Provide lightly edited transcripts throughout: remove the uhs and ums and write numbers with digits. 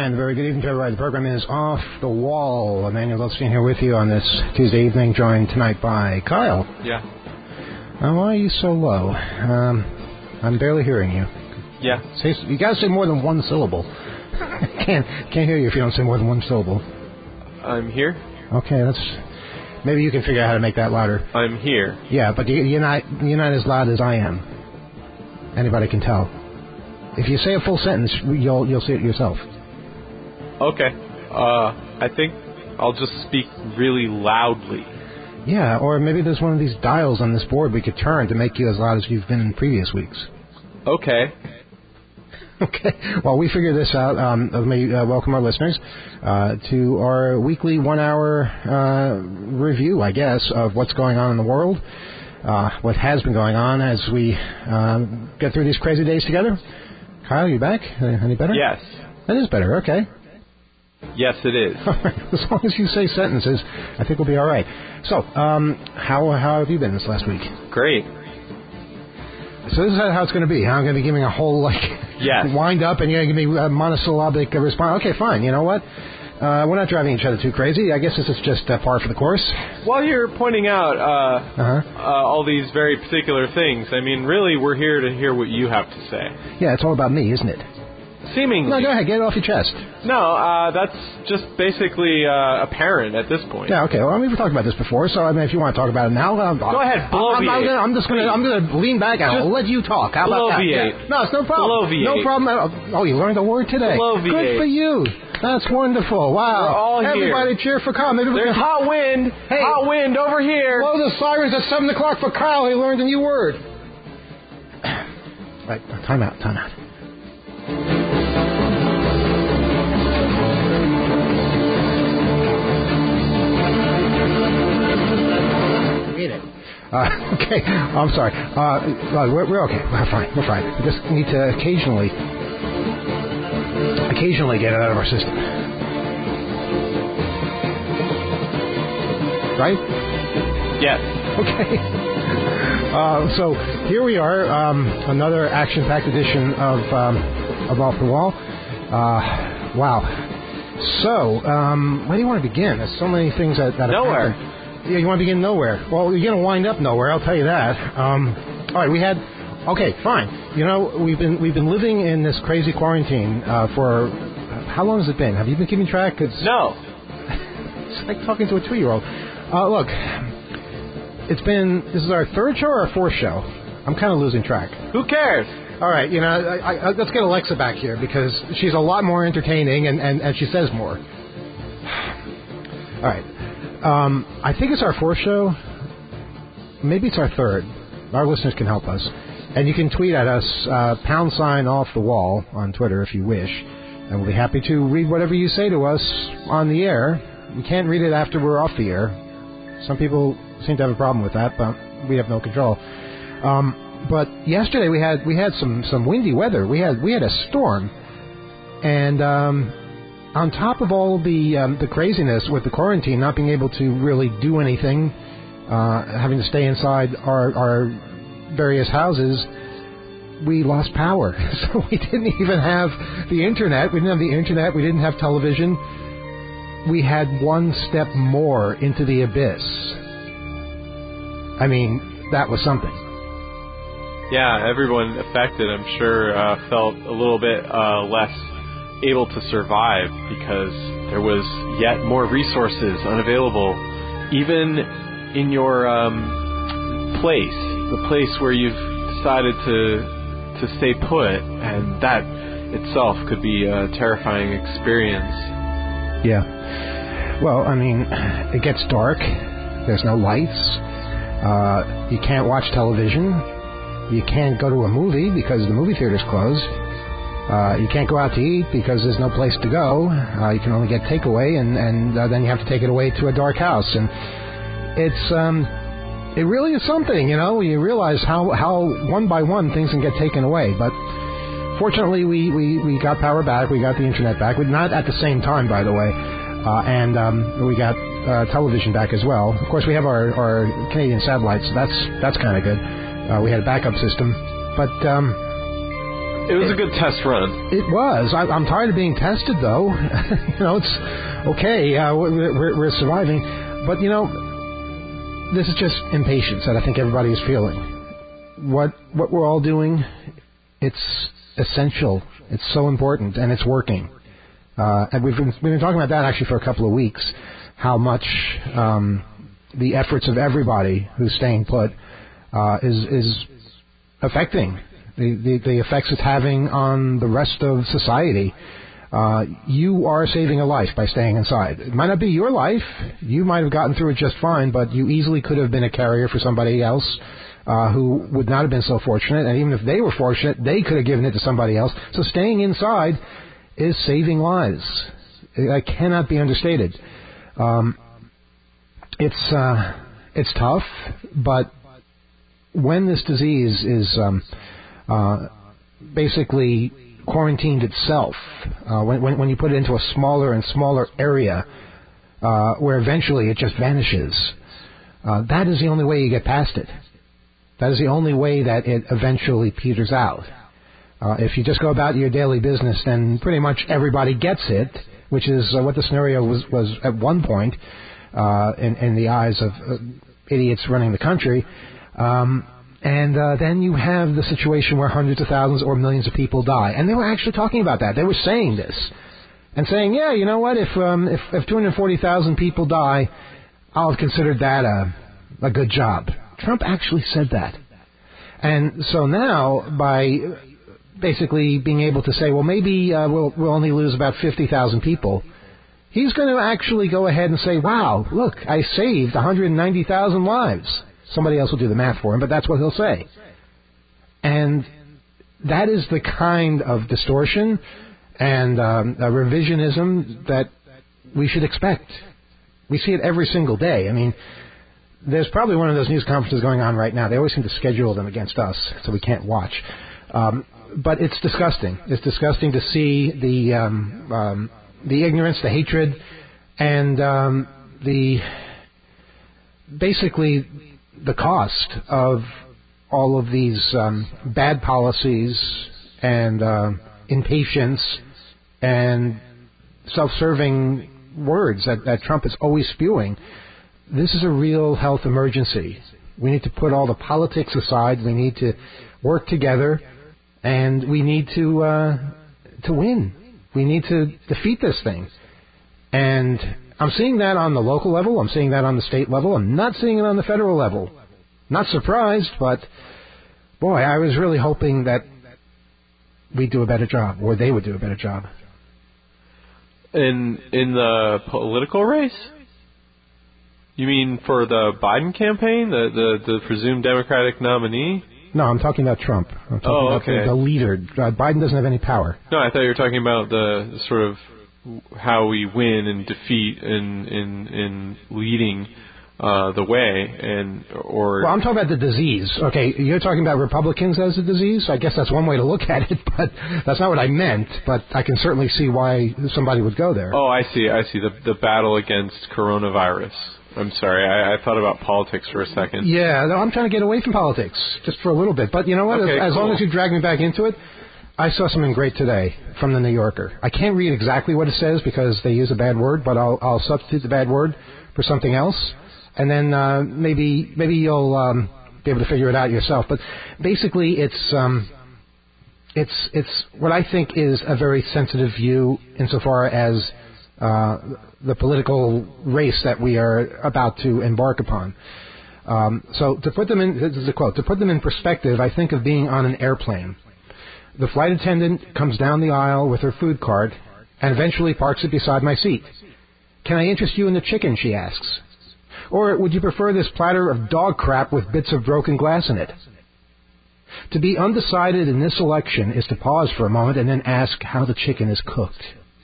And very good evening to everybody. The program is Off the Wall. Emmanuel Goldstein here with you on this Tuesday evening, joined tonight by Kyle. Yeah. Why are you so low? I'm barely hearing you. Yeah. You got to say more than one syllable. Can't hear you if you don't say more than one syllable. I'm here. Okay, maybe you can figure out how to make that louder. I'm here. Yeah, but you're not as loud as I am. Anybody can tell. If you say a full sentence, you'll see it yourself. Okay. I think I'll just speak really loudly. Yeah, or maybe there's one of these dials on this board we could turn to make you as loud as you've been in previous weeks. Okay. Okay. Well, we figured this out. Let me welcome our listeners to our weekly 1 hour review, I guess, of what's going on in the world, what has been going on as we get through these crazy days together. Kyle, you back? Any better? Yes. That is better. Okay. Yes, it is. All right. As long as you say sentences, I think we'll be all right. So, how have you been this last week? Great. So this is how it's going to be. I'm going to be giving a whole wind up, and you're going to give me a monosyllabic response. Okay, fine. You know what? We're not driving each other too crazy. I guess this is just par for the course. While you're pointing out all these very particular things, I mean, really, we're here to hear what you have to say. Yeah, it's all about me, isn't it? Seemingly. No, go ahead. Get it off your chest. No, that's just basically apparent at this point. Yeah, okay. Well, I mean, we've talked about this before, so I mean, if you want to talk about it now, go ahead. Bloviate. I'm gonna lean back and I'll let you talk. How about that? Yeah. No, it's no problem. Bloviate. No problem. Oh, you learned a word today. Bloviate. Good for you. That's wonderful. Wow. We're all here. Everybody cheer for Kyle. Maybe there's hot wind. Hey, hot wind over here. Blow the sirens at 7 o'clock for Kyle. He learned a new word. Right. Time out. Okay, I'm sorry. We're okay. We're fine. We just need to occasionally get it out of our system. Right? Yes. Okay. So here we are, another action-packed edition of Off the Wall. Wow. So, where do you want to begin? There's so many things that have Nowhere. happened. Yeah, you want to begin nowhere. Well, you're going to wind up nowhere, I'll tell you that. All right, okay, fine. You know, we've been living in this crazy quarantine for, how long has it been? Have you been keeping track? No. It's like talking to a 2-year-old. Look, this is our third show or our fourth show? I'm kind of losing track. Who cares? All right, you know, let's get Alexa back here because she's a lot more entertaining and she says more. All right. I think it's our fourth show. Maybe it's our third. Our listeners can help us. And you can tweet at us, #off the wall on Twitter if you wish. And we'll be happy to read whatever you say to us on the air. We can't read it after we're off the air. Some people seem to have a problem with that, but we have no control. But yesterday we had some windy weather. We had a storm. And on top of all the craziness with the quarantine, not being able to really do anything, having to stay inside our various houses, we lost power. So we didn't even have the internet. We didn't have television. We had one step more into the abyss. I mean, that was something. Yeah, everyone affected, I'm sure, felt a little bit less able to survive because there was yet more resources unavailable, even in your the place where you've decided to stay put, and that itself could be a terrifying experience. Yeah. Well, I mean, it gets dark. There's no lights. You can't watch television. You can't go to a movie because the movie theater's closed. You can't go out to eat because there's no place to go. You can only get takeaway, and then you have to take it away to a dark house. And it really is something, you know. You realize how one by one things can get taken away. But fortunately, we got power back. We got the internet back. Not at the same time, by the way. And we got television back as well. Of course, we have our Canadian satellites, so that's kind of good. We had a backup system. But It was a good test run. It was. I'm tired of being tested, though. It's okay. We're surviving. But, this is just impatience that I think everybody is feeling. What we're all doing, it's essential. It's so important, and it's working. And we've been talking about that actually for a couple of weeks, how much the efforts of everybody who's staying put is affecting the effects it's having on the rest of society. You are saving a life by staying inside. It might not be your life. You might have gotten through it just fine, but you easily could have been a carrier for somebody else who would not have been so fortunate. And even if they were fortunate, they could have given it to somebody else. So staying inside is saving lives. It cannot be understated. It's tough, but when this disease is basically quarantined itself, when you put it into a smaller and smaller area where eventually it just vanishes, that is the only way you get past it. That is the only way that it eventually peters out. If you just go about your daily business, then pretty much everybody gets it, which is what the scenario was at one point in the eyes of idiots running the country. And then you have the situation where hundreds of thousands or millions of people die. And they were actually talking about that. They were saying this. And saying, yeah, you know what, if 240,000 people die, I'll have considered that a good job. Trump actually said that. And so now, by basically being able to say, well, maybe we'll only lose about 50,000 people, he's going to actually go ahead and say, wow, look, I saved 190,000 lives. Somebody else will do the math for him, but that's what he'll say. And that is the kind of distortion and revisionism that we should expect. We see it every single day. I mean, there's probably one of those news conferences going on right now. They always seem to schedule them against us, so we can't watch. But it's disgusting. It's disgusting to see the ignorance, the hatred, and basically the cost of all of these bad policies and impatience and self-serving words that Trump is always spewing. This is a real health emergency. We need to put all the politics aside. We need to work together, and we need to win. We need to defeat this thing. And I'm seeing that on the local level. I'm seeing that on the state level. I'm not seeing it on the federal level. Not surprised, but boy, I was really hoping that we'd do a better job, or they would do a better job. In the political race? You mean for the Biden campaign, the presumed Democratic nominee? No, I'm talking about Trump. I'm talking about the leader. Biden doesn't have any power. No, I thought you were talking about the sort of how we win and defeat in leading the way, Well, I'm talking about the disease. Okay, you're talking about Republicans as a disease? I guess that's one way to look at it, but that's not what I meant. But I can certainly see why somebody would go there. Oh, I see. The battle against coronavirus. I'm sorry, I thought about politics for a second. Yeah, no, I'm trying to get away from politics, just for a little bit. But you know what? Okay, as cool. long as you drag me back into it, I saw something great today from the New Yorker. I can't read exactly what it says because they use a bad word, but I'll substitute the bad word for something else. And then maybe you'll be able to figure it out yourself. But basically, it's what I think is a very sensitive view insofar as the political race that we are about to embark upon. So to put them in, this is a quote, to put them in perspective, I think of being on an airplane. The flight attendant comes down the aisle with her food cart and eventually parks it beside my seat. Can I interest you in the chicken, she asks. Or would you prefer this platter of dog crap with bits of broken glass in it? To be undecided in this election is to pause for a moment and then ask how the chicken is cooked.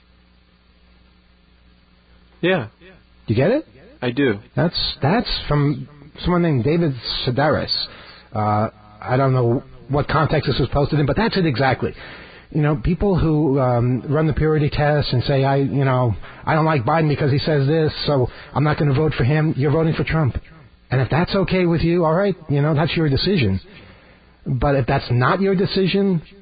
Yeah. You get it? I do. That's from someone named David Sedaris. I don't know what context this was posted in, but that's it exactly. You know, people who run the purity test and say, I don't like Biden because he says this, so I'm not going to vote for him. You're voting for Trump. And if that's okay with you, all right, that's your decision. But if that's not your decision,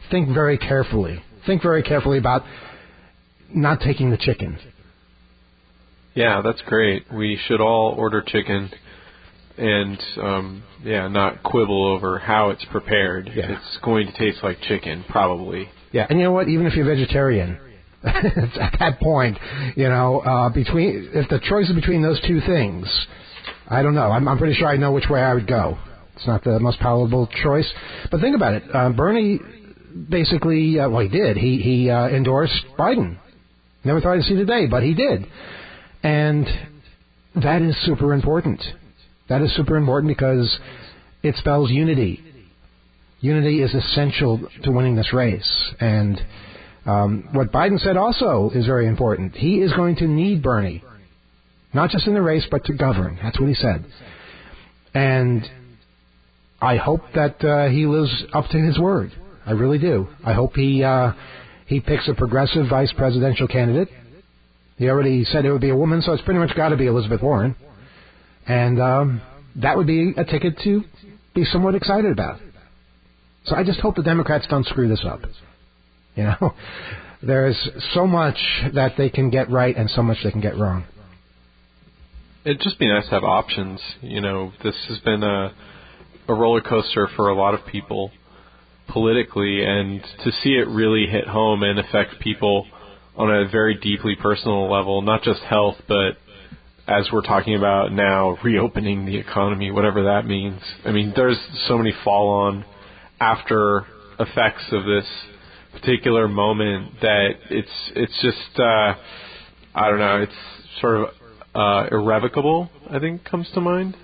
think very carefully. Think very carefully about not taking the chicken. Yeah, that's great. We should all order chicken and, not quibble over how it's prepared. Yeah. It's going to taste like chicken, probably. Yeah, and you know what? Even if you're vegetarian, it's at that point, if the choice is between those two things, I don't know. I'm pretty sure I know which way I would go. It's not the most palatable choice. But think about it. Bernie basically, he did. He endorsed Biden. Never thought he'd see the day, but he did. And that is super important. That is super important because it spells unity. Unity is essential to winning this race. And what Biden said also is very important. He is going to need Bernie, not just in the race, but to govern. That's what he said. And I hope that he lives up to his word. I really do. I hope he picks a progressive vice presidential candidate. He already said it would be a woman, so it's pretty much got to be Elizabeth Warren. And that would be a ticket to be somewhat excited about. So I just hope the Democrats don't screw this up. There's so much that they can get right and so much they can get wrong. It'd just be nice to have options. This has been a roller coaster for a lot of people politically, and to see it really hit home and affect people on a very deeply personal level, not just health, but as we're talking about now, reopening the economy, whatever that means. I mean, there's so many fall-on after effects of this particular moment that it's just I don't know, it's sort of irrevocable, I think, comes to mind.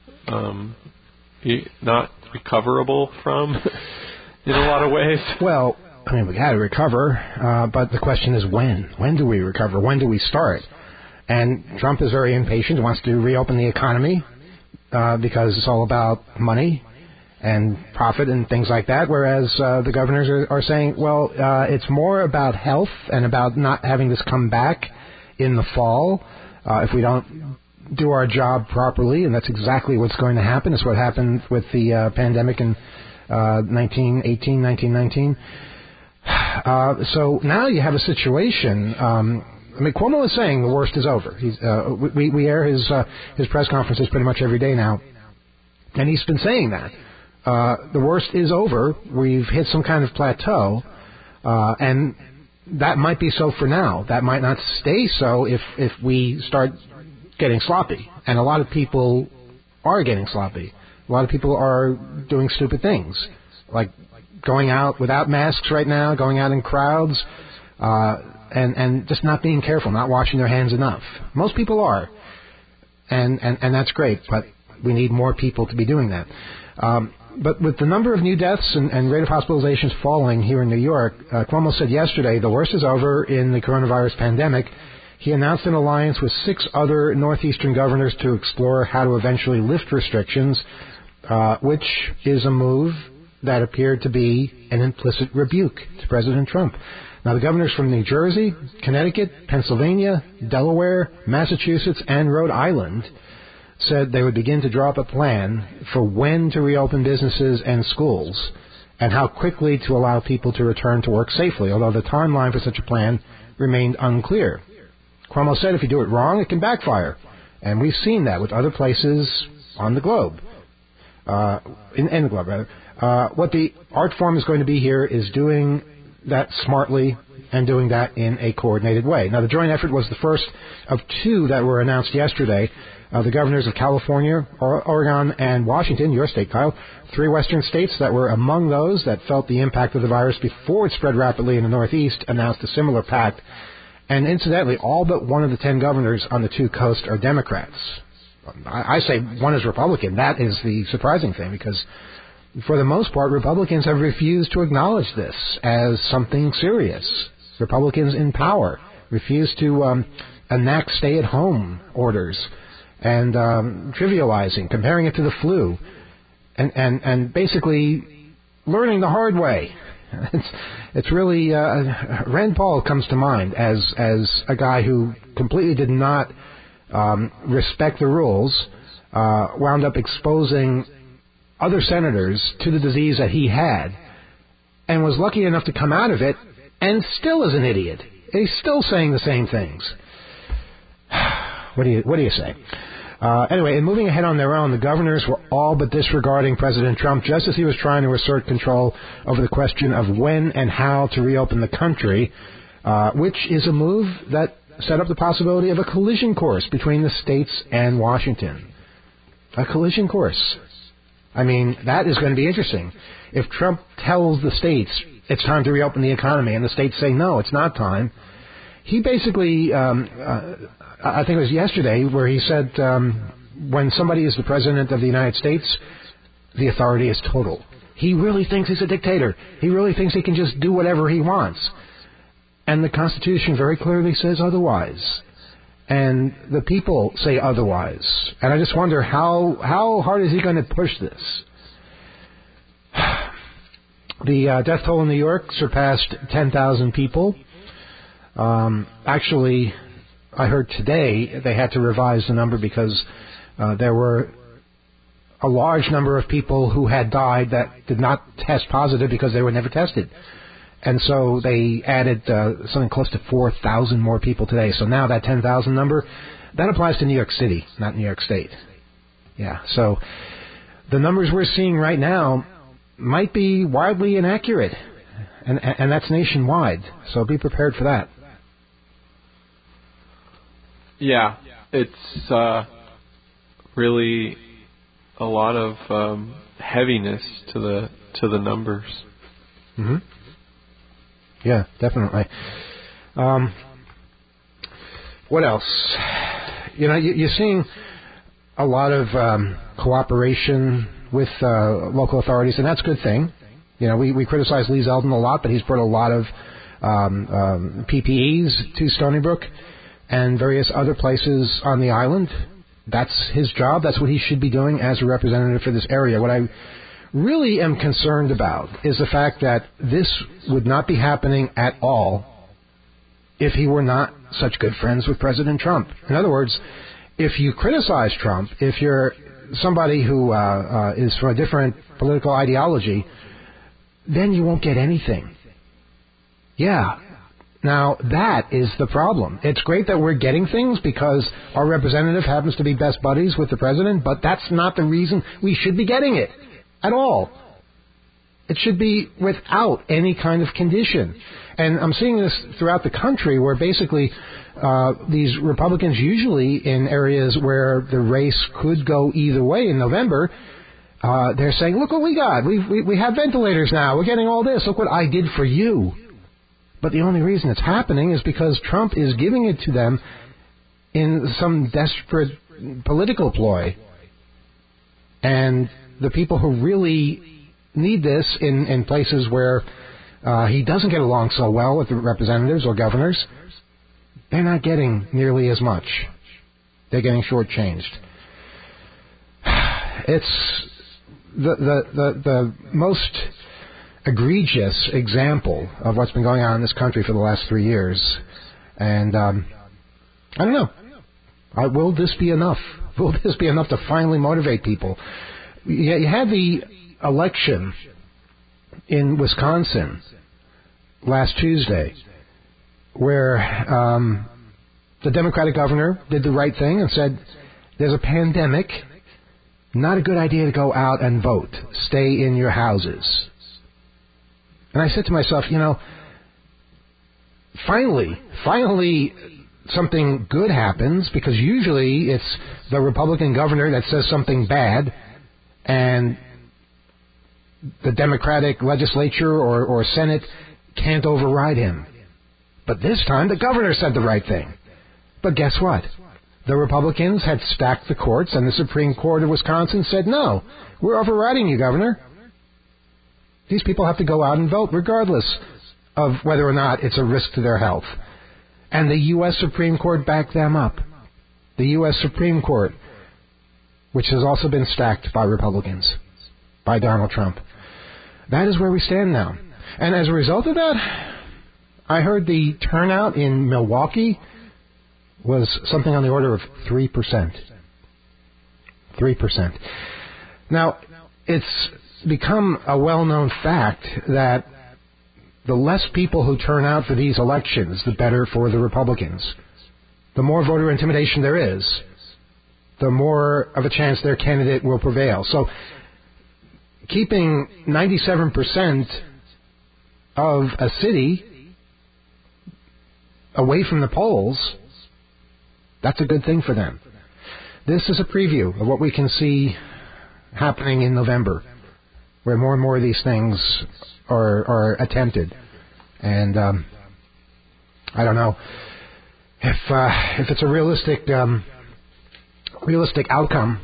Not recoverable from in a lot of ways. Well, I mean, we got to recover, but the question is when? When do we recover? When do we start? And Trump is very impatient, wants to reopen the economy because it's all about money and profit and things like that, whereas the governors are saying, well, it's more about health and about not having this come back in the fall if we don't do our job properly, and that's exactly what's going to happen. It's what happened with the pandemic in 1919. So now you have a situation. Cuomo is saying the worst is over. We air his press conferences pretty much every day now, and he's been saying that. The worst is over. We've hit some kind of plateau, and that might be so for now. That might not stay so if we start getting sloppy. And a lot of people are getting sloppy. A lot of people are doing stupid things, like going out without masks right now, going out in crowds, and just not being careful, not washing their hands enough. Most people are, and that's great, but we need more people to be doing that. But with the number of new deaths and rate of hospitalizations falling here in New York, Cuomo said yesterday the worst is over in the coronavirus pandemic. He announced an alliance with 6 other northeastern governors to explore how to eventually lift restrictions, which is a move that appeared to be an implicit rebuke to President Trump. Now, the governors from New Jersey, Connecticut, Pennsylvania, Delaware, Massachusetts, and Rhode Island said they would begin to draw up a plan for when to reopen businesses and schools and how quickly to allow people to return to work safely, although the timeline for such a plan remained unclear. Cuomo said if you do it wrong, it can backfire. And we've seen that with other places on the globe. In the globe, rather. What the art form is going to be here is doing that smartly and doing that in a coordinated way. Now, the joint effort was the first of 2 that were announced yesterday. The governors of California, Oregon, and Washington, your state, Kyle, 3 western states that were among those that felt the impact of the virus before it spread rapidly in the Northeast, announced a similar pact. And incidentally, all but one of the 10 governors on the 2 coasts are Democrats. I say one is Republican. That is the surprising thing, because for the most part, Republicans have refused to acknowledge this as something serious. Republicans in power refuse to enact stay-at-home orders and trivializing, comparing it to the flu, and basically learning the hard way. It's really Rand Paul comes to mind as a guy who completely did not respect the rules, wound up exposing other senators to the disease that he had, and was lucky enough to come out of it and still is an idiot. He's still saying the same things. What do you say? Anyway, in moving ahead on their own, the governors were all but disregarding President Trump just as he was trying to assert control over the question of when and how to reopen the country, which is a move that set up the possibility of a collision course between the states and Washington. A collision course. I mean, that is going to be interesting. If Trump tells the states it's time to reopen the economy and the states say, no, it's not time, he basically, I think it was yesterday, where he said when somebody is the president of the United States, the authority is total. He really thinks he's a dictator. He really thinks he can just do whatever he wants. And the Constitution very clearly says otherwise. And the people say otherwise. And I just wonder how hard is he going to push this? The death toll in New York surpassed 10,000 people. Actually, I heard today they had to revise the number because there were a large number of people who had died that did not test positive because they were never tested. And so they added something close to 4,000 more people today. So now that 10,000 number, that applies to New York City, not New York State. Yeah, so the numbers we're seeing right now might be wildly inaccurate. And that's nationwide. So be prepared for that. Yeah, it's really a lot of heaviness to the numbers. Mm-hmm. Yeah, definitely. What else? You're seeing a lot of cooperation with local authorities, and that's a good thing. We criticize Lee Zeldin a lot, but he's brought a lot of PPEs to Stony Brook and various other places on the island. That's his job. That's what he should be doing as a representative for this area. What I really am concerned about is the fact that this would not be happening at all if he were not such good friends with President Trump. In other words, if you criticize Trump, if you're somebody who is from a different political ideology, then you won't get anything. Yeah. Now, that is the problem. It's great that we're getting things because our representative happens to be best buddies with the president, but that's not the reason we should be getting it at all. It should be without any kind of condition. And I'm seeing this throughout the country where basically these Republicans, usually in areas where the race could go either way in November, they're saying, look what we got. We have ventilators now. We're getting all this. Look what I did for you. But the only reason it's happening is because Trump is giving it to them in some desperate political ploy. And the people who really need this in places where he doesn't get along so well with the representatives or governors, they're not getting nearly as much. They're getting shortchanged. It's the most egregious example of what's been going on in this country for the last 3 years. And I don't know. Will this be enough? Will this be enough to finally motivate people? You had the election in Wisconsin last Tuesday where the Democratic governor did the right thing and said, there's a pandemic, not a good idea to go out and vote. Stay in your houses. And I said to myself, finally something good happens, because usually it's the Republican governor that says something bad and the Democratic legislature or Senate can't override him. But this time the governor said the right thing. But guess what? The Republicans had stacked the courts, and the Supreme Court of Wisconsin said, no, we're overriding you, Governor. These people have to go out and vote regardless of whether or not it's a risk to their health. And the U.S. Supreme Court backed them up. The U.S. Supreme Court, which has also been stacked by Republicans, by Donald Trump. That is where we stand now. And as a result of that, I heard the turnout in Milwaukee was something on the order of 3%. 3%. Now, it's become a well-known fact that the less people who turn out for these elections, the better for the Republicans. The more voter intimidation there is, the more of a chance their candidate will prevail. So keeping 97% of a city away from the polls, that's a good thing for them. This is a preview of what we can see happening in November, where more and more of these things are attempted. And I don't know if it's a realistic outcome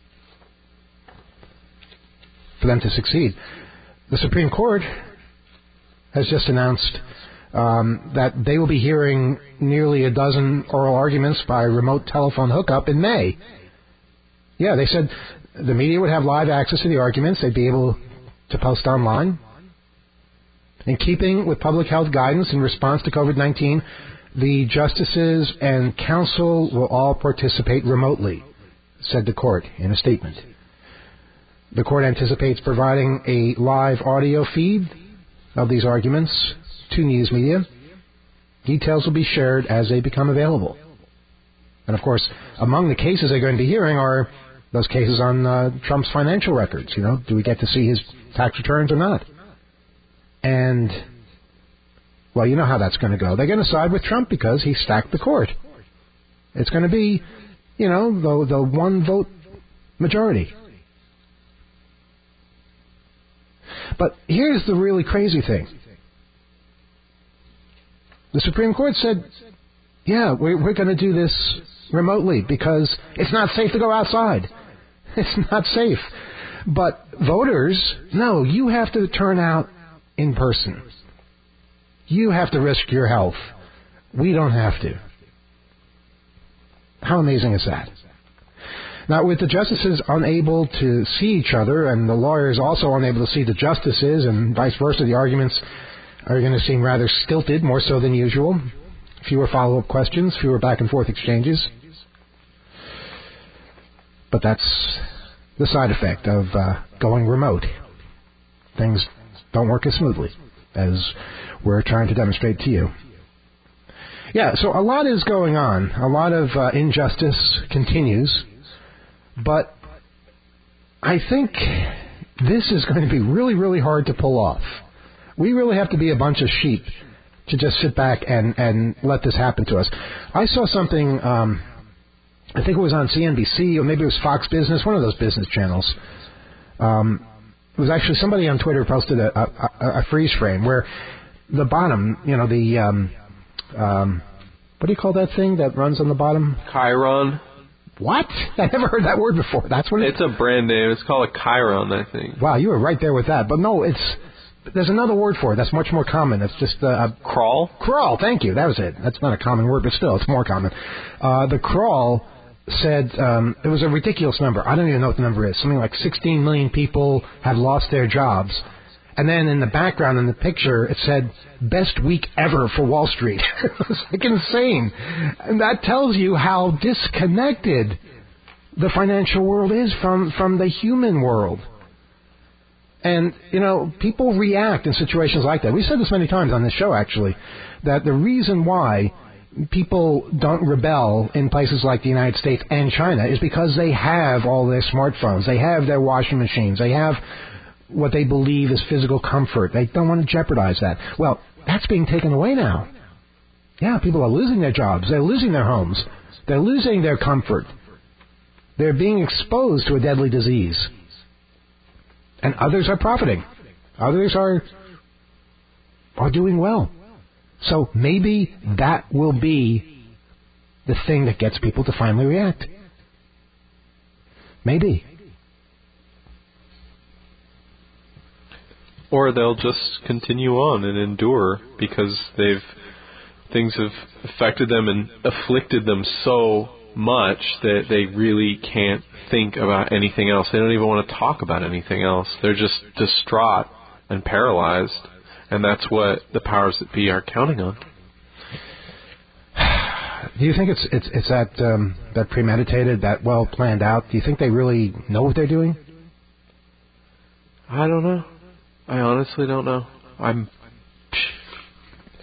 for them to succeed. The Supreme Court has just announced that they will be hearing nearly a dozen oral arguments by remote telephone hookup in May. Yeah, they said the media would have live access to the arguments. They'd be able to post online. In keeping with public health guidance in response to COVID-19, the justices and counsel will all participate remotely, said the court in a statement. The court anticipates providing a live audio feed of these arguments to news media. Details will be shared as they become available. And, of course, among the cases they're going to be hearing are those cases on Trump's financial records. You know, do we get to see his tax returns or not? And, well, you know how that's going to go. They're going to side with Trump because he stacked the court. It's going to be, you know, the one-vote majority. But here's the really crazy thing. The Supreme Court said, yeah, we're going to do this remotely because it's not safe to go outside. It's not safe. But voters, no, you have to turn out in person. You have to risk your health. We don't have to. How amazing is that? Now, with the justices unable to see each other and the lawyers also unable to see the justices and vice versa, the arguments are going to seem rather stilted, more so than usual. Fewer follow-up questions, fewer back-and-forth exchanges. But that's the side effect of going remote. Things don't work as smoothly as we're trying to demonstrate to you. Yeah, so a lot is going on. A lot of injustice continues. But I think this is going to be really, really hard to pull off. We really have to be a bunch of sheep to just sit back and let this happen to us. I saw something, I think it was on CNBC, or maybe it was Fox Business, one of those business channels. It was actually somebody on Twitter posted a freeze frame where the bottom, you know, the, what do you call that thing that runs on the bottom? Chiron. What? I never heard that word before. That's what it's a brand name. It's called a Chiron, I think. Wow, you were right there with that. But no, there's another word for it that's much more common. It's just a crawl. Crawl, thank you. That was it. That's not a common word, but still, it's more common. The crawl said it was a ridiculous number. I don't even know what the number is. Something like 16 million people have lost their jobs. And then in the background, in the picture, it said, best week ever for Wall Street. It was like insane. And that tells you how disconnected the financial world is from the human world. And, you know, people react in situations like that. We've said this many times on this show, actually, that the reason why people don't rebel in places like the United States and China is because they have all their smartphones. They have their washing machines. They have what they believe is physical comfort. They don't want to jeopardize that. Well, that's being taken away now. Yeah, people are losing their jobs. They're losing their homes. They're losing their comfort. They're being exposed to a deadly disease. And others are profiting. Others are doing well. So maybe that will be the thing that gets people to finally react. Maybe. Or they'll just continue on and endure because things have affected them and afflicted them so much that they really can't think about anything else. They don't even want to talk about anything else. They're just distraught and paralyzed, and that's what the powers that be are counting on. Do you think it's that premeditated, that well planned out? Do you think they really know what they're doing? I don't know. I honestly don't know.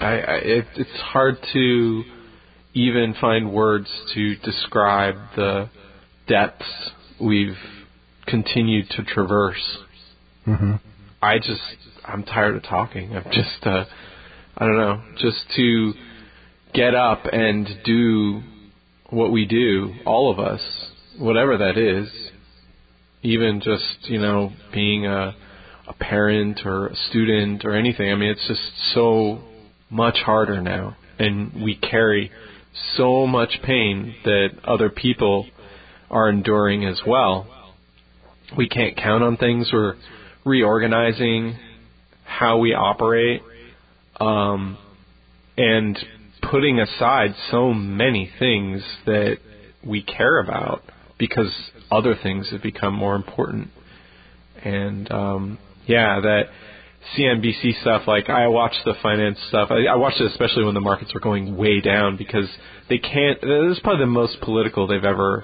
It's hard to even find words to describe the depths we've continued to traverse. Mm-hmm. I'm tired of talking. I'm just, I don't know, just to get up and do what we do, all of us, whatever that is, even just, being a parent or a student or anything. I mean, it's just so much harder now, and we carry so much pain that other people are enduring as well. We can't count on things. We're reorganizing how we operate, and putting aside so many things that we care about because other things have become more important. And that CNBC stuff, like I watch the finance stuff. I watched it especially when the markets were going way down because they can't. This is probably the most political they've ever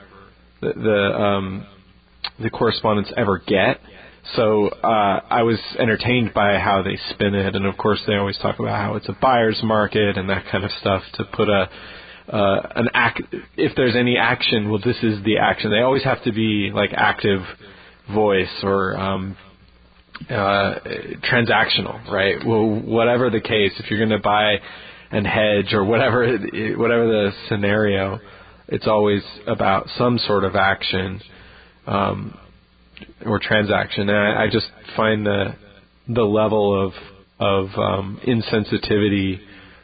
the correspondents ever get. So I was entertained by how they spin it, and of course they always talk about how it's a buyer's market and that kind of stuff to put if there's any action, well, this is the action. They always have to be like active voice or transactional, right? Well, whatever the case, if you're going to buy and hedge or whatever the scenario, it's always about some sort of action or transaction. And I just find the level of insensitivity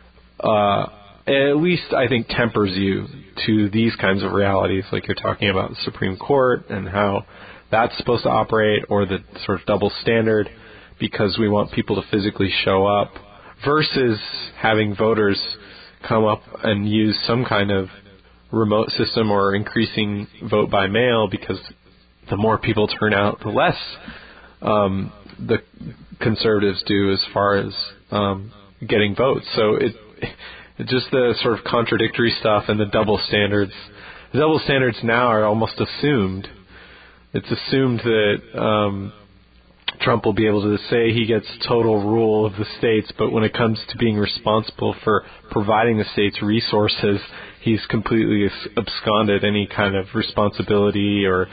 at least I think tempers you to these kinds of realities, like you're talking about the Supreme Court and how that's supposed to operate, or the sort of double standard because we want people to physically show up, versus having voters come up and use some kind of remote system or increasing vote by mail, because the more people turn out, the less the conservatives do as far as getting votes. So it just the sort of contradictory stuff and the double standards. The double standards now are almost assumed. It's assumed that Trump will be able to say he gets total rule of the states, but when it comes to being responsible for providing the states resources, he's completely absconded any kind of responsibility or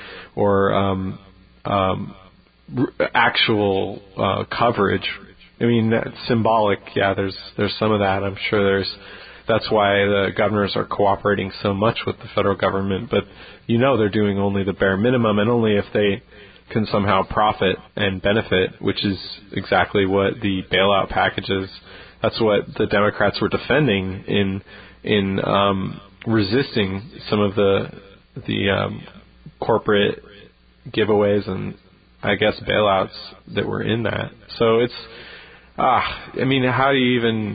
actual coverage. I mean, that's symbolic. Yeah, there's some of that. I'm sure that's why the governors are cooperating so much with the federal government. But they're doing only the bare minimum, and only if they can somehow profit and benefit, which is exactly what the bailout packages. That's what the Democrats were defending in resisting some of the corporate giveaways and I guess bailouts that were in that. So it's I mean, how do you even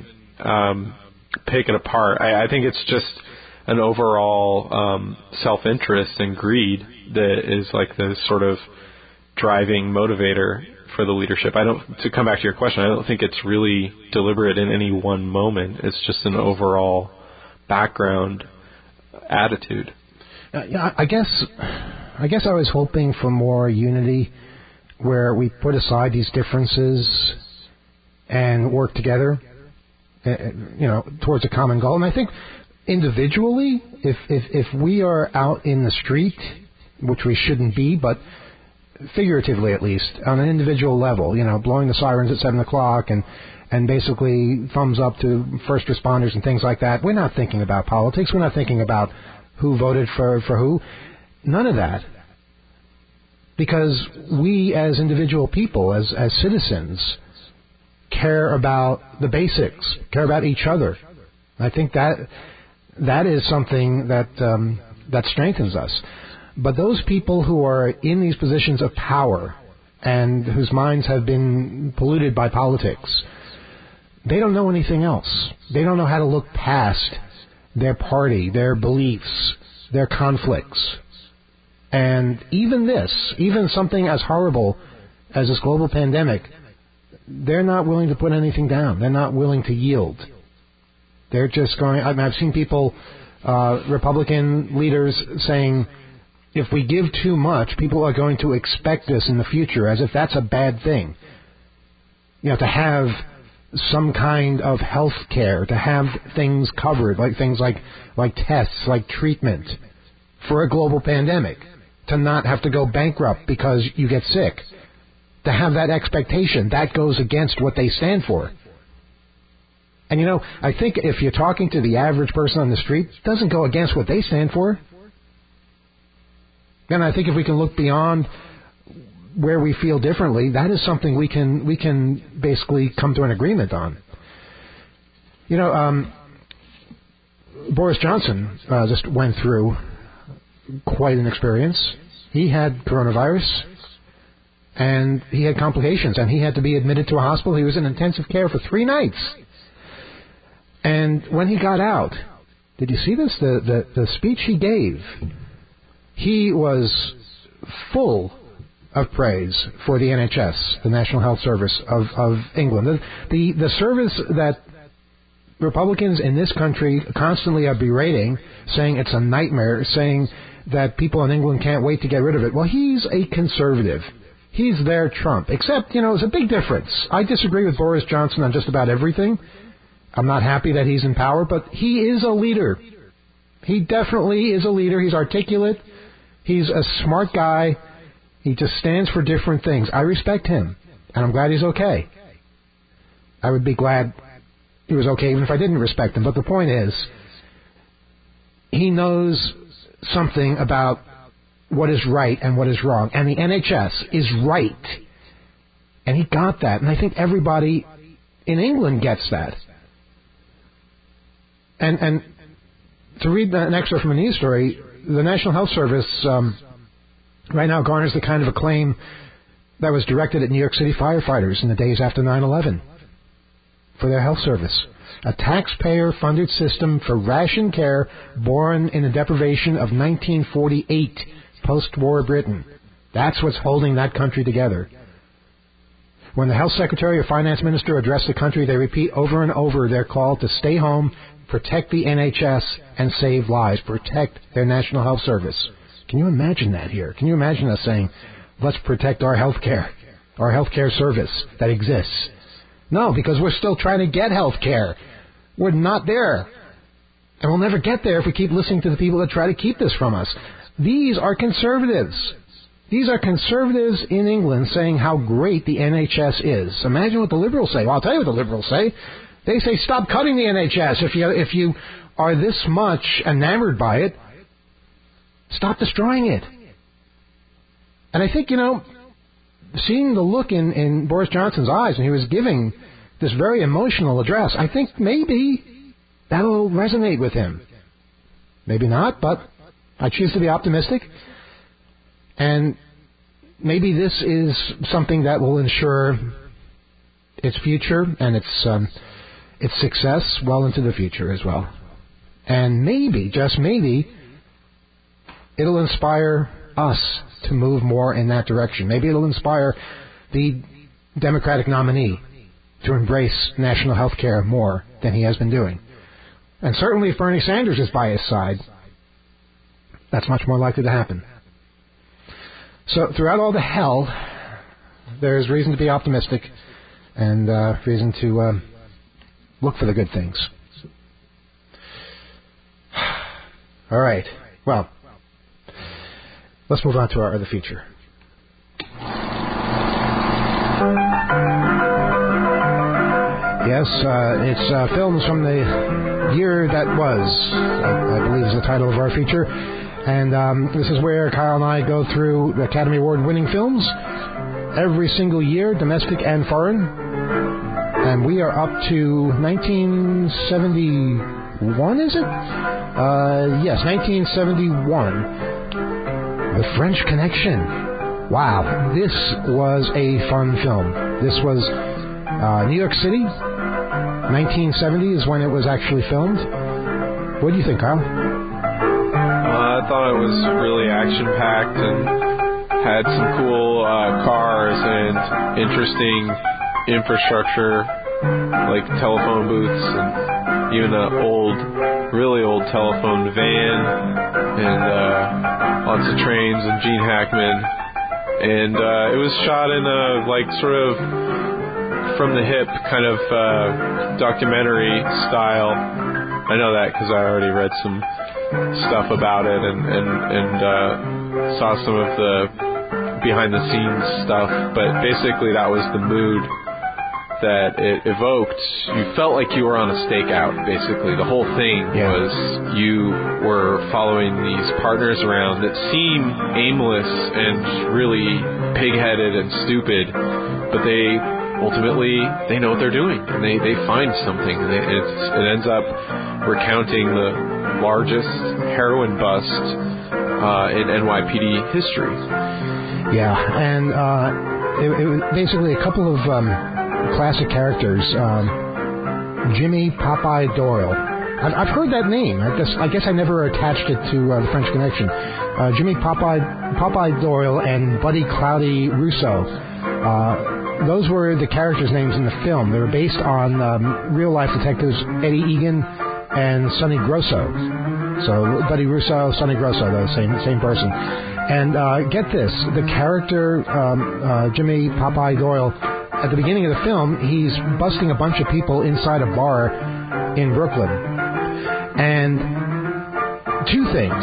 pick it apart? I think it's just an overall self-interest and greed that is like the sort of driving motivator for the leadership. To come back to your question, I don't think it's really deliberate in any one moment. It's just an overall background attitude. I guess I was hoping for more unity, where we put aside these differences and work together, towards a common goal. And I think individually, if we are out in the street, which we shouldn't be, but figuratively at least, on an individual level, blowing the sirens at 7 o'clock and basically thumbs up to first responders and things like that, we're not thinking about politics. We're not thinking about who voted for who. None of that. Because we as individual people, as citizens, care about the basics, care about each other. I think that is something that strengthens us. But those people who are in these positions of power and whose minds have been polluted by politics, they don't know anything else. They don't know how to look past their party, their beliefs, their conflicts. And even something as horrible as this global pandemic, they're not willing to put anything down. They're not willing to yield. They're just going... I've seen people, Republican leaders, saying, if we give too much, people are going to expect this in the future, as if that's a bad thing. To have some kind of health care, to have things covered, like things like tests, like treatment for a global pandemic, to not have to go bankrupt because you get sick, to have that expectation, that goes against what they stand for. And, you know, I think if you're talking to the average person on the street, it doesn't go against what they stand for. And I think if we can look beyond where we feel differently, that is something we can basically come to an agreement on. You know, Boris Johnson just went through quite an experience. He had coronavirus, and he had complications, and he had to be admitted to a hospital. He was in intensive care for 3 nights. And when he got out, did you see this? The speech he gave, he was full of praise for the NHS, the National Health Service of England. The service that Republicans in this country constantly are berating, saying it's a nightmare, saying that people in England can't wait to get rid of it. Well, he's a conservative. He's their Trump. Except, you know, there's a big difference. I disagree with Boris Johnson on just about everything. I'm not happy that he's in power, but he is a leader. He definitely is a leader. He's articulate. He's a smart guy. He just stands for different things. I respect him, and I'm glad he's okay. I would be glad he was okay even if I didn't respect him. But the point is, he knows something about what is right and what is wrong. And the NHS is right. And he got that. And I think everybody in England gets that. And to read an excerpt from a news story, the National Health Service right now garners the kind of acclaim that was directed at New York City firefighters in the days after 9/11 for their health service. A taxpayer-funded system for ration care born in the deprivation of 1948 post-war Britain. That's what's holding that country together. When the health secretary or finance minister address the country, they repeat over and over their call to stay home, protect the NHS, and save lives. Protect their National Health Service. Can you imagine that here? Can you imagine us saying, let's protect our health care service that exists? No, because we're still trying to get health care. We're not there. And we'll never get there if we keep listening to the people that try to keep this from us. These are conservatives. These are conservatives in England saying how great the NHS is. Imagine what the Liberals say. Well, I'll tell you what the Liberals say. They say stop cutting the NHS. If you are this much enamored by it, stop destroying it. And I think, you know, seeing the look in Boris Johnson's eyes when he was giving this very emotional address, I think maybe that'll resonate with him. Maybe not, but I choose to be optimistic. And maybe this is something that will ensure its future and its success well into the future as well. And maybe, just maybe, it'll inspire us to move more in that direction. Maybe it'll inspire the Democratic nominee to embrace national health care more than he has been doing. And certainly if Bernie Sanders is by his side, that's much more likely to happen. So throughout all the hell, there's reason to be optimistic and reason to look for the good things. All right. Well, let's move on to our other feature. Yes, it's films from the year that was, I believe is the title of our feature. And this is where Kyle and I go through the Academy Award-winning films every single year, domestic and foreign. And we are up to 1971, is it? Yes, 1971. The French Connection. Wow, this was a fun film. This was New York City. 1970 is when it was actually filmed. What do you think, Kyle? I thought it was really action-packed and had some cool cars and interesting infrastructure, like telephone booths and even an really old telephone van and lots of trains and Gene Hackman. And it was shot in a sort of from the hip kind of documentary style. I know that because I already read some stuff about it and saw some of the behind the scenes stuff. But basically, that was the mood that it evoked. You felt like you were on a stakeout, basically. The whole thing was you were following these partners around that seem aimless and really pig-headed and stupid, but they ultimately, they know what they're doing, and they find something. It ends up recounting the largest heroin bust in NYPD history. Yeah, and it was basically a couple of classic characters. Jimmy Popeye Doyle. I've heard that name. I guess I never attached it to the French Connection. Jimmy Popeye Doyle and Buddy Cloudy Rousseau. Those were the characters' names in the film. They were based on real-life detectives Eddie Egan and Sonny Grosso. So Buddy Rousseau, Sonny Grosso, the same person. And get this, the character Jimmy Popeye Doyle, at the beginning of the film, he's busting a bunch of people inside a bar in Brooklyn. And two things.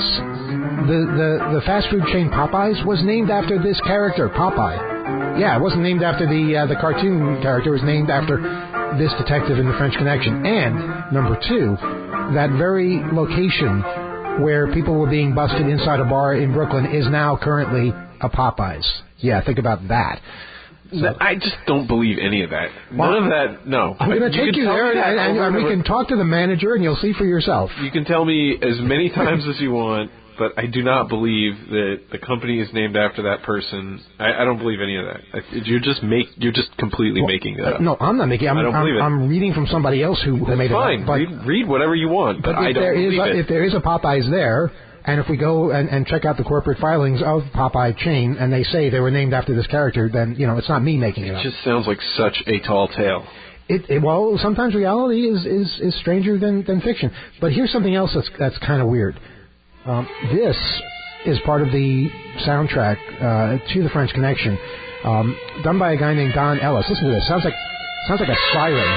The fast food chain Popeyes was named after this character, Popeye. Yeah, it wasn't named after the cartoon character. It was named after this detective in The French Connection. And, number two, that very location where people were being busted inside a bar in Brooklyn is now currently a Popeyes. Yeah, think about that. So, I just don't believe any of that. None of that, no. I'm going to take you there, and we can talk to the manager, and you'll see for yourself. You can tell me as many times as you want, but I do not believe that the company is named after that person. I don't believe any of that. You're just completely making it up. No, I'm not making it up. I don't believe it. I'm reading from somebody else who made it up. Fine. Read whatever you want, but I don't believe it. If there is a Popeyes there, and if we go and check out the corporate filings of Popeye chain, and they say they were named after this character, then, it's not me making it up. It just sounds like such a tall tale. Well, sometimes reality is stranger than fiction. But here's something else that's kind of weird. This is part of the soundtrack to The French Connection, done by a guy named Don Ellis. Listen to this. Sounds like a siren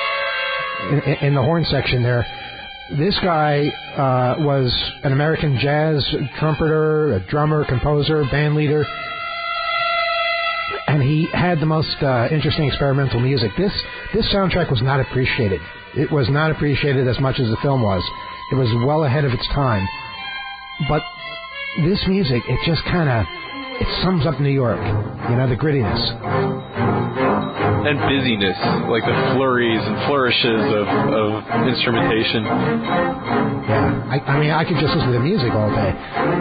in the horn section there. This guy was an American jazz trumpeter, a drummer, composer, band leader, and he had the most interesting experimental music. This soundtrack was not appreciated. It was not appreciated as much as the film was. It was well ahead of its time. But this music, it just it sums up New York, the grittiness. And busyness, like the flurries and flourishes of instrumentation. Yeah, I mean, I could just listen to the music all day.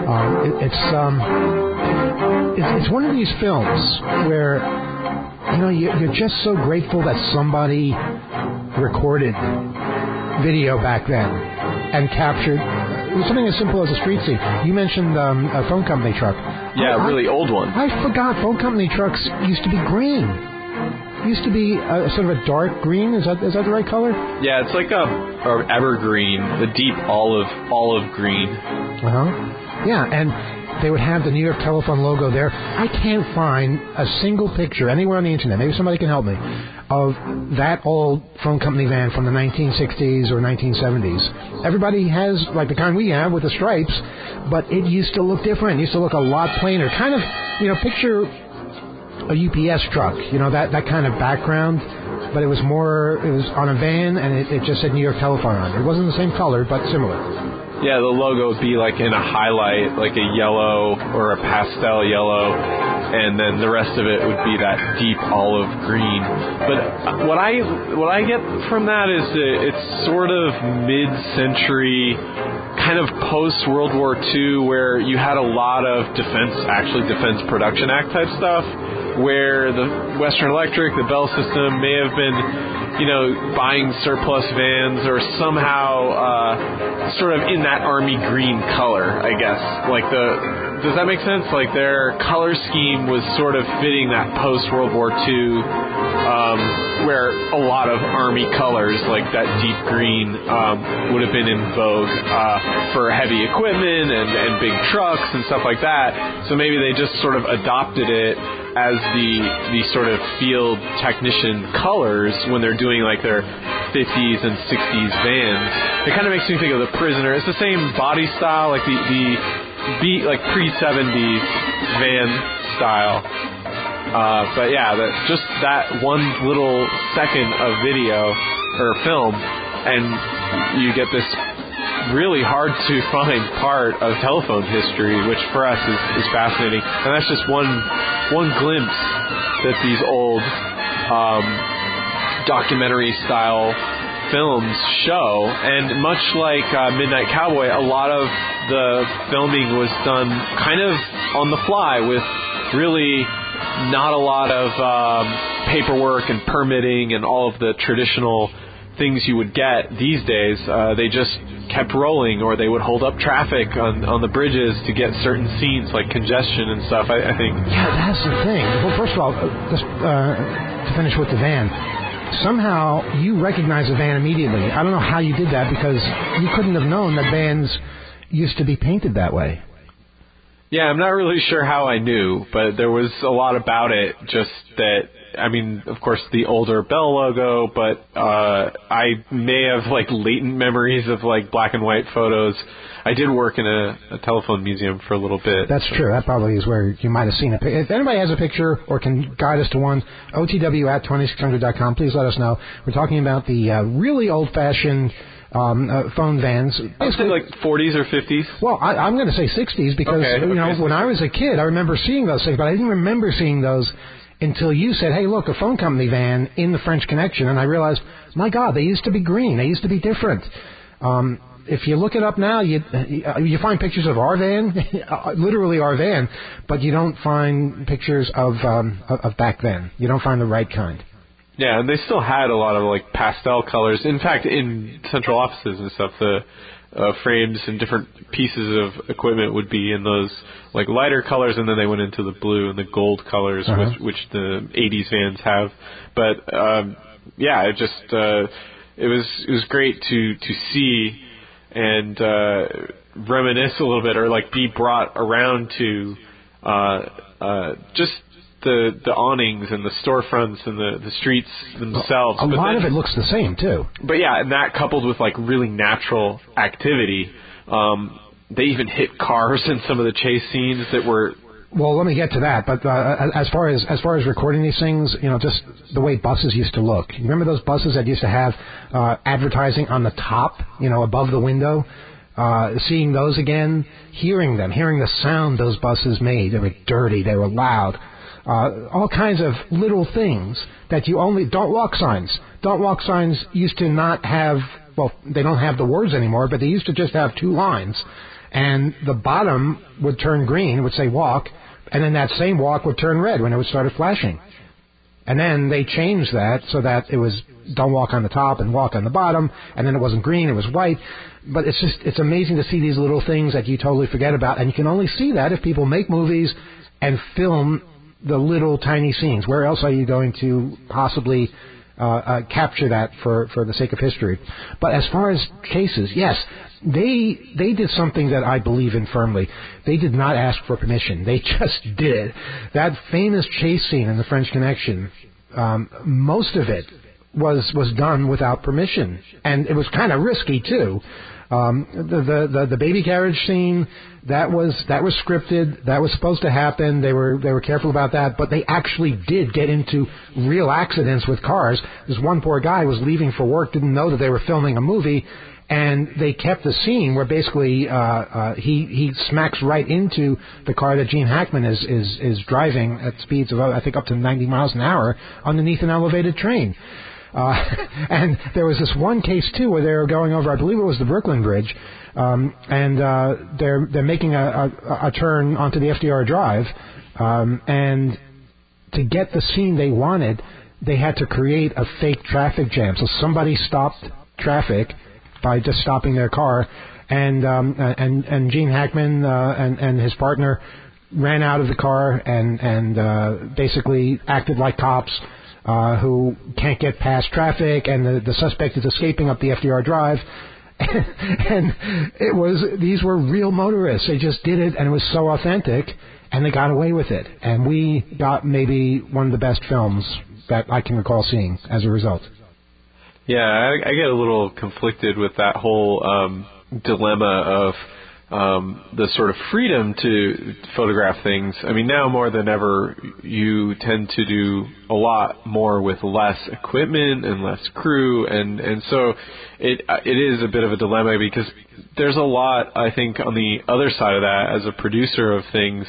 It's one of these films where, you're just so grateful that somebody recorded video back then and captured something as simple as a street scene. You mentioned a phone company truck. Yeah, a really old one. I forgot phone company trucks used to be green. Used to be sort of a dark green. Is that the right color? Yeah, it's like a evergreen, the deep olive green. Yeah, and they would have the New York Telephone logo there. I can't find a single picture anywhere on the internet. Maybe somebody can help me. Of that old phone company van from the 1960s or 1970s. Everybody has, like the kind we have with the stripes, but it used to look different. It used to look a lot plainer. Kind of, picture a UPS truck, that kind of background, but it was on a van, and it just said New York Telephone on it. It wasn't the same color, but similar. Yeah, the logo would be like in a highlight, like a yellow or a pastel yellow, and then the rest of it would be that deep olive green. But what I get from that is that it's sort of mid-century, kind of post-World War II, where you had a lot of Defense Production Act type stuff, where the Western Electric, the Bell system may have been buying surplus vans or somehow sort of in that army green color, I guess. Does that make sense? Like their color scheme was sort of fitting that post-World War II, where a lot of army colors, like that deep green, would have been in vogue for heavy equipment and big trucks and stuff like that. So maybe they just sort of adopted it as the sort of field technician colors when they're doing like their 50s and 60s vans. It kind of makes me think of The Prisoner. It's the same body style, like the like pre-70s van style. But yeah, just that one little second of video or film, and you get this really hard to find part of telephone history, which for us is fascinating. And that's just one glimpse that these old documentary style films show. And much like Midnight Cowboy, a lot of the filming was done kind of on the fly with really not a lot of paperwork and permitting and all of the traditional things you would get these days. They just kept rolling, or they would hold up traffic on the bridges to get certain scenes like congestion and stuff, I think. Yeah, that's the thing. Well, first of all, just to finish with the van, somehow you recognize a van immediately. I don't know how you did that, because you couldn't have known that vans used to be painted that way. Yeah, I'm not really sure how I knew, but there was a lot about it, just that, I mean, of course, the older Bell logo, but I may have, like, latent memories of, like, black and white photos. I did work in a telephone museum for a little bit. That's true. That probably is where you might have seen it. If anybody has a picture or can guide us to one, OTW@2600.com, please let us know. We're talking about the really old-fashioned phone vans. I would say like 40s or 50s. Well, I'm going to say 60s because, when I was a kid, I remember seeing those things, but I didn't remember seeing those until you said, hey, look, a phone company van in the French Connection, and I realized, my God, they used to be green. They used to be different. If you look it up now, you find pictures of our van, literally our van, but you don't find pictures of back then. You don't find the right kind. Yeah, and they still had a lot of like pastel colors. In fact, in central offices and stuff, the frames and different pieces of equipment would be in those like lighter colors, and then they went into the blue and the gold colors, which the 80s vans have. But yeah, it was great to see and reminisce a little bit, or like be brought around to just the awnings and the storefronts and the streets themselves. A lot of it looks the same too. But yeah, and that coupled with like really natural activity. They even hit cars in some of the chase scenes that were. Well, let me get to that. But as far as recording these things, just the way buses used to look. You remember those buses that used to have advertising on the top, above the window? Seeing those again, hearing the sound those buses made. They were dirty. They were loud. All kinds of little things that don't walk signs. Don't walk signs used to not have, well, they don't have the words anymore, but they used to just have two lines. And the bottom would turn green, would say walk, and then that same walk would turn red when it started flashing. And then they changed that so that it was don't walk on the top and walk on the bottom, and then it wasn't green, it was white. But it's amazing to see these little things that you totally forget about, and you can only see that if people make movies and film the little tiny scenes. Where else are you going to possibly capture that for the sake of history? But as far as chases, yes, they did something that I believe in firmly. They did not ask for permission. They just did. That famous chase scene in the French Connection, most of it was done without permission, and it was kind of risky too. The baby carriage scene, that was scripted. That was supposed to happen. They were careful about that, but they actually did get into real accidents with cars. This one poor guy was leaving for work, didn't know that they were filming a movie, and they kept the scene where basically he smacks right into the car that Gene Hackman is driving at speeds of, I think, up to 90 miles an hour underneath an elevated train. And there was this one case too where they were going over, I believe it was the Brooklyn Bridge, and they're making a turn onto the FDR Drive, and to get the scene they wanted, they had to create a fake traffic jam. So somebody stopped traffic by just stopping their car, and Gene Hackman and his partner ran out of the car and basically acted like cops who can't get past traffic, and the suspect is escaping up the FDR Drive. And these were real motorists. They just did it, and it was so authentic. and they got away with it. And we got maybe one of the best films that I can recall seeing as a result. Yeah, I get a little conflicted with that whole dilemma of the sort of freedom to photograph things. I mean, now more than ever, you tend to do a lot more with less equipment and less crew, and so it is a bit of a dilemma, because there's a lot, I think, on the other side of that as a producer of things.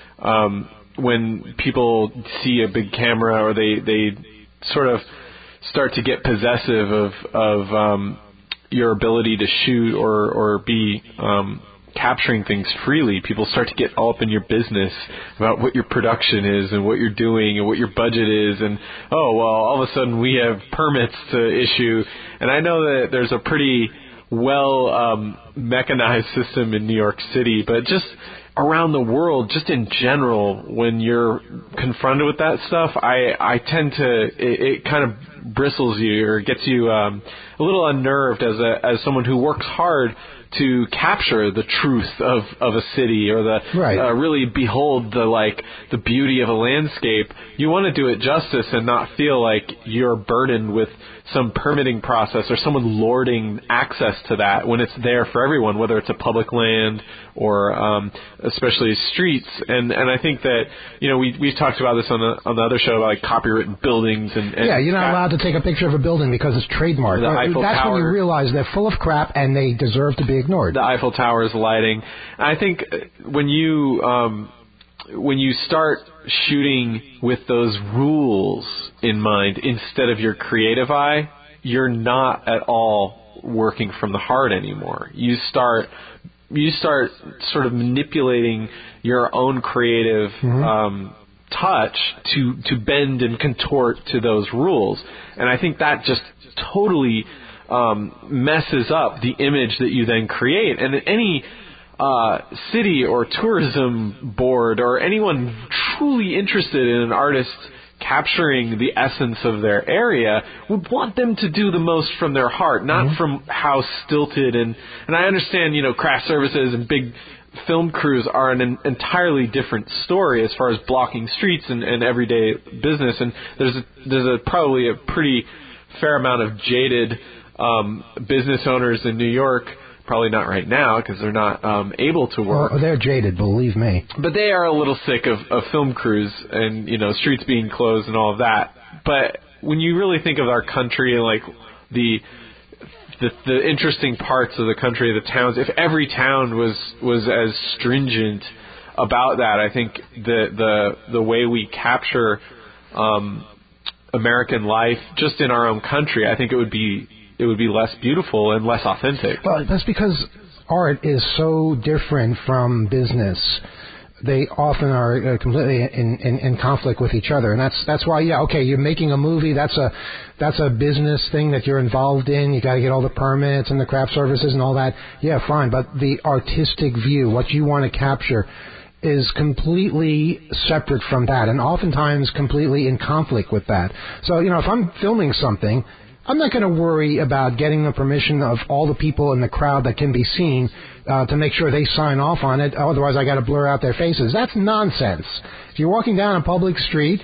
When people see a big camera, or they sort of start to get possessive of your ability to shoot or be capturing things freely, people start to get all up in your business about what your production is and what you're doing and what your budget is, and all of a sudden we have permits to issue. And I know that there's a pretty well mechanized system in New York City, but just around the world, just in general, when you're confronted with that stuff, I tend to, it kind of bristles you or gets you a little unnerved as someone who works hard to capture the truth of a city, or really behold the beauty of a landscape. You want to do it justice and not feel like you're burdened with some permitting process or someone lording access to that when it's there for everyone, whether it's a public land or especially streets. And I think that, we've talked about this on the other show about like copywritten buildings and you're not allowed to take a picture of a building because it's trademarked. That's when you realize they're full of crap and they deserve to be ignored. The Eiffel Tower's lighting. I think when you start shooting with those rules in mind instead of your creative eye, you're not at all working from the heart anymore. You start sort of manipulating your own creative touch to bend and contort to those rules. And I think that just totally messes up the image that you then create. And any city or tourism board or anyone truly interested in an artist capturing the essence of their area would want them to do the most from their heart, not from how stilted. And I understand, craft services and big film crews are an entirely different story as far as blocking streets and everyday business. And there's probably a pretty fair amount of jaded business owners in New York. Probably not right now because they're not able to work. They're jaded, believe me. But they are a little sick of film crews and, streets being closed and all of that. But when you really think of our country and like the interesting parts of the country, the towns, if every town was as stringent about that, I think the way we capture American life just in our own country, I think it would be less beautiful and less authentic. Well, that's because art is so different from business. They often are completely in conflict with each other, and that's why you're making a movie. That's a business thing that you're involved in. You got to get all the permits and the craft services and all that. Yeah, fine, but the artistic view, what you want to capture, is completely separate from that, and oftentimes completely in conflict with that. So if I'm filming something, I'm not going to worry about getting the permission of all the people in the crowd that can be seen to make sure they sign off on it. Otherwise, I got to blur out their faces. That's nonsense. If you're walking down a public street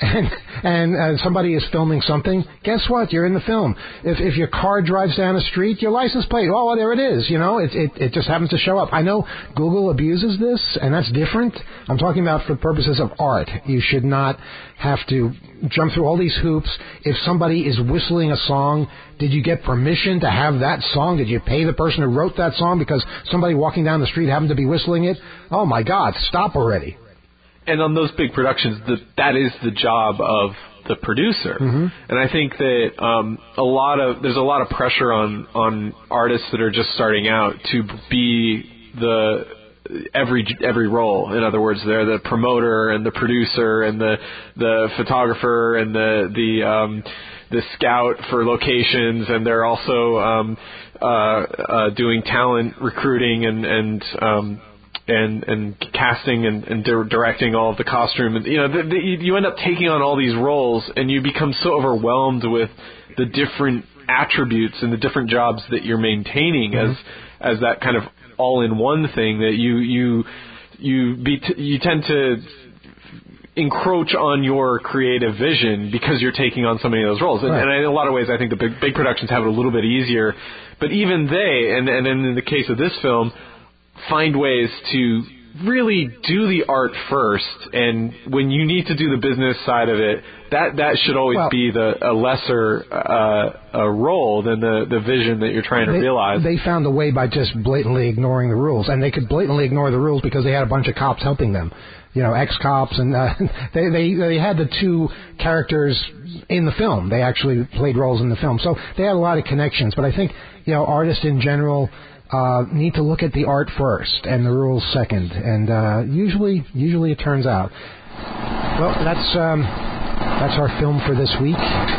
and somebody is filming something, guess what? You're in the film. If your car drives down the street, your license plate, well, there it is. It just happens to show up. I know Google abuses this, and that's different. I'm talking about for purposes of art. You should not have to jump through all these hoops. If somebody is whistling a song, did you get permission to have that song? Did you pay the person who wrote that song because somebody walking down the street happened to be whistling it? Oh, my God, stop already. And on those big productions, that is the job of the producer. And I think that there's a lot of pressure on artists that are just starting out to be every role. In other words, they're the promoter and the producer and the photographer and the scout for locations, and they're also doing talent recruiting and casting and directing all of the costume. And, you end up taking on all these roles, and you become so overwhelmed with the different attributes and the different jobs that you're maintaining as that kind of all-in-one thing that you you tend to encroach on your creative vision because you're taking on so many of those roles. And, right. and in a lot of ways, I think the big productions have it a little bit easier. But even they, and in the case of this film, find ways to really do the art first. And when you need to do the business side of it, that should always be a lesser role than the vision that you're trying to realize. They found a way by just blatantly ignoring the rules, and they could blatantly ignore the rules because they had a bunch of cops helping them. Ex-cops, and they had the two characters in the film. They actually played roles in the film, so they had a lot of connections. But I think artists in general need to look at the art first and the rules second, and usually it turns out. Well, that's our film for this week.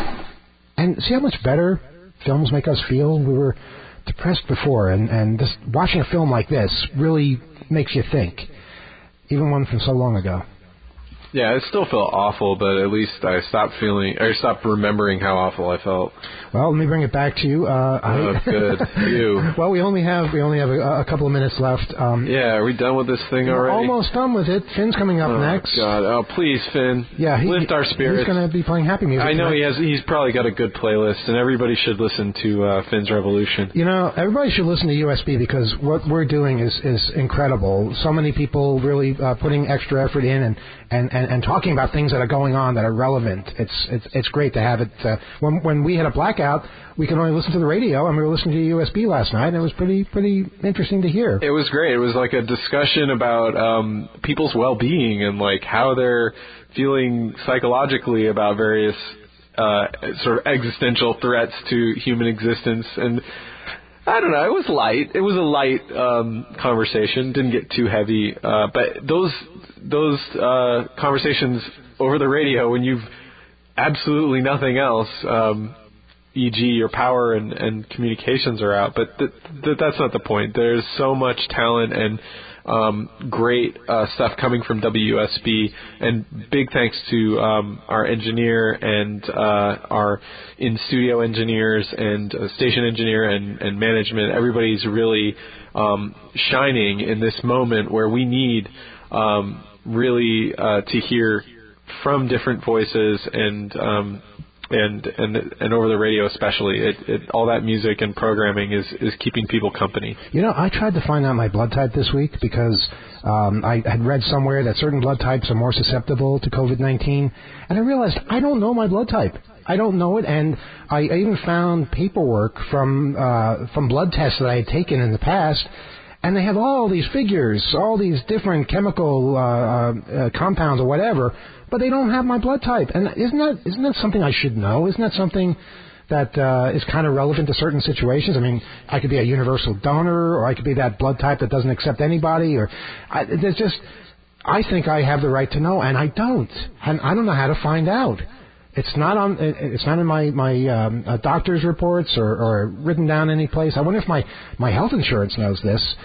And see how much better films make us feel? We were depressed before, and just watching a film like this really makes you think. Even one from so long ago. Yeah, it still felt awful, but at least I stopped remembering how awful I felt. Well, let me bring it back to you. Good. You. Well, we only have a couple of minutes left. Yeah, are we done with this thing already? Almost done with it. Finn's coming up next. Oh God! Oh, please, Finn. Yeah, lift our spirits. He's going to be playing happy music. I know tonight. He's probably got a good playlist, and everybody should listen to Finn's Revolution. Everybody should listen to USB because what we're doing is incredible. So many people really putting extra effort in and talking about things that are going on that are relevant. It's great to have it. When we had a blackout, we could only listen to the radio, and we were listening to USB last night, and it was pretty interesting to hear. It was great. It was like a discussion about people's well-being and like how they're feeling psychologically about various sort of existential threats to human existence. And I don't know. It was light. It was a light conversation. Didn't get too heavy. But those conversations over the radio, when you've absolutely nothing else, e.g. your power and communications are out. But that's not the point. There's so much talent and great stuff coming from WSB, and big thanks to our engineer and our in-studio engineers and station engineer and management. Everybody's really shining in this moment where we need really to hear from different voices and over the radio especially. All that music and programming is keeping people company. I tried to find out my blood type this week because I had read somewhere that certain blood types are more susceptible to COVID-19, and I realized I don't know my blood type. I don't know it, and I even found paperwork from blood tests that I had taken in the past, and they have all these figures, all these different chemical compounds or whatever, but they don't have my blood type. And isn't that something I should know? Isn't that something that is kind of relevant to certain situations? I mean, I could be a universal donor, or I could be that blood type that doesn't accept anybody, or I think I have the right to know, and I don't. And I don't know how to find out. It's not in my doctor's reports or written down any place. I wonder if my health insurance knows this.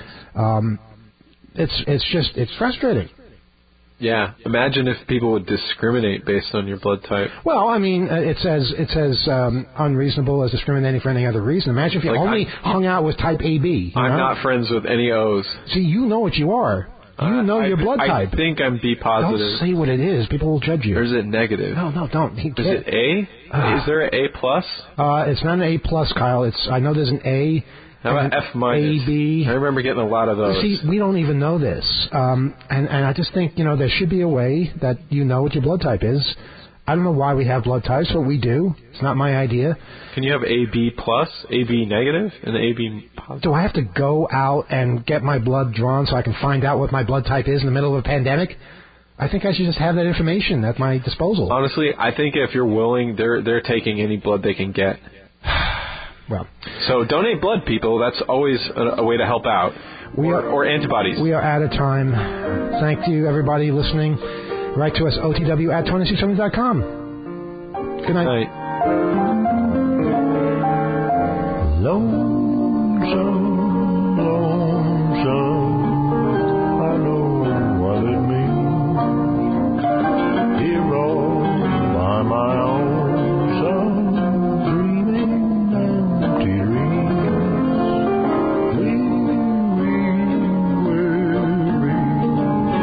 It's frustrating. Yeah, imagine if people would discriminate based on your blood type. Well, I mean, it's as unreasonable as discriminating for any other reason. Imagine if you hung out with type AB. I'm not friends with any O's. See, you know what you are. You know your blood type. I think I'm B positive. Don't say what it is. People will judge you. Or is it negative? No, don't. Is it A? Is there an A plus? It's not an A plus, Kyle. I know there's an A. How about F minus? A, B. I remember getting a lot of those. See, we don't even know this. And I just think, there should be a way that you know what your blood type is. I don't know why we have blood types, but we do. It's not my idea. Can you have AB plus, AB negative, and AB positive? Do I have to go out and get my blood drawn so I can find out what my blood type is in the middle of a pandemic? I think I should just have that information at my disposal. Honestly, I think if you're willing, they're taking any blood they can get. Well, so donate blood, people. That's always a way to help out. Or antibodies. We are out of time. Thank you, everybody listening. Write to us, otw@2670.com. Good night. Night. Lonesome, I know what it means. Here all by my own, dreaming empty dreams. Weary,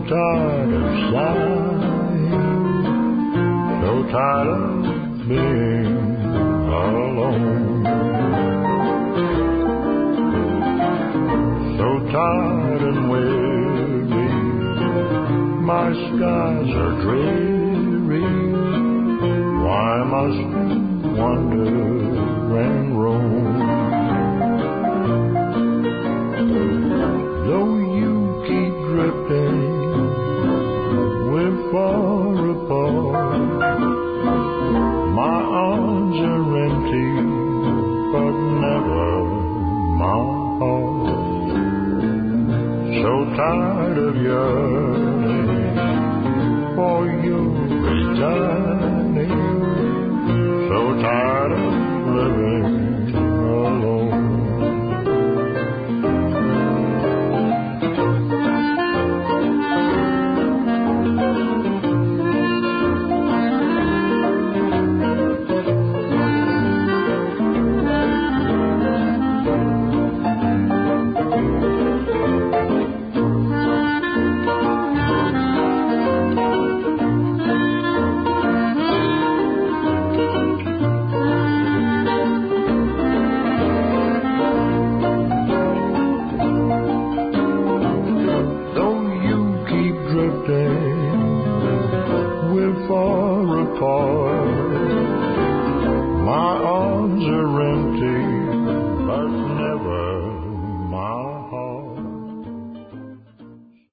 tired of sighing, so tired of being alone, so tired and weary, my skies are dreary. Why must we wander and roam? Though you keep drifting, we're far apart. My arms are empty, but never my heart. So tired of yearning for your returning, so tired of living alone. We're far apart.